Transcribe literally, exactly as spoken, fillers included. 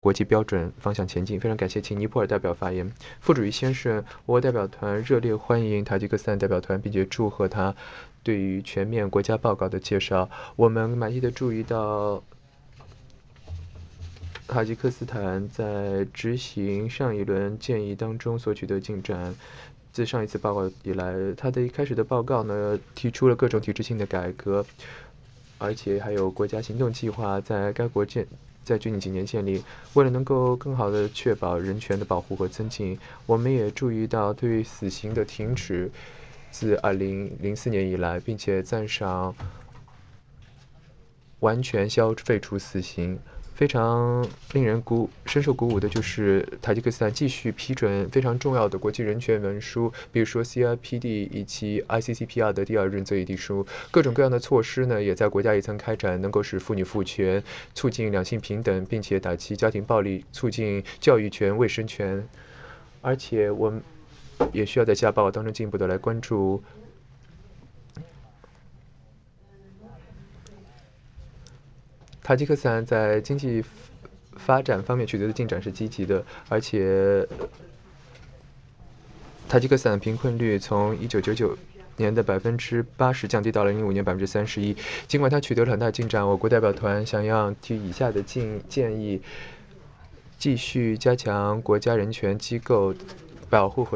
国际标准方向前进。非常感谢，请尼泊尔代表发言。副主席先生，我代表团热烈欢迎塔吉克斯坦代表团，并且祝贺他对于全面国家报告的介绍。我们满意的注意到，塔吉克斯坦在执行上一轮建议当中所取得进展。自上一次报告以来，他的一开始的报告呢，提出了各种体制性的改革，而且还有国家行动计划在该国建在最近几年建立。为了能够更好地确保人权的保护和增进，我们也注意到对死刑的停止自二零零四年以来，并且赞赏完全消废除死刑。非常令人鼓深受鼓舞的就是塔吉克斯坦继续批准非常重要的国际人权文书，比如说 C R P D 以及 I C C P R 的第二任择议提书。各种各样的措施呢，也在国家一层开展，能够使妇女赋权，促进两性平等，并且打击家庭暴力，促进教育权、卫生权。而且我们也需要在下报告当中进一步的来关注塔吉克斯坦在经济发展方面取得的进展是积极的，而且塔吉克斯坦贫困率从一九九九年的百分之八十降低到了零五年百分之三十一。尽管它取得了很大进展，我国代表团想要提以下的建建议：继续加强国家人权机构保护和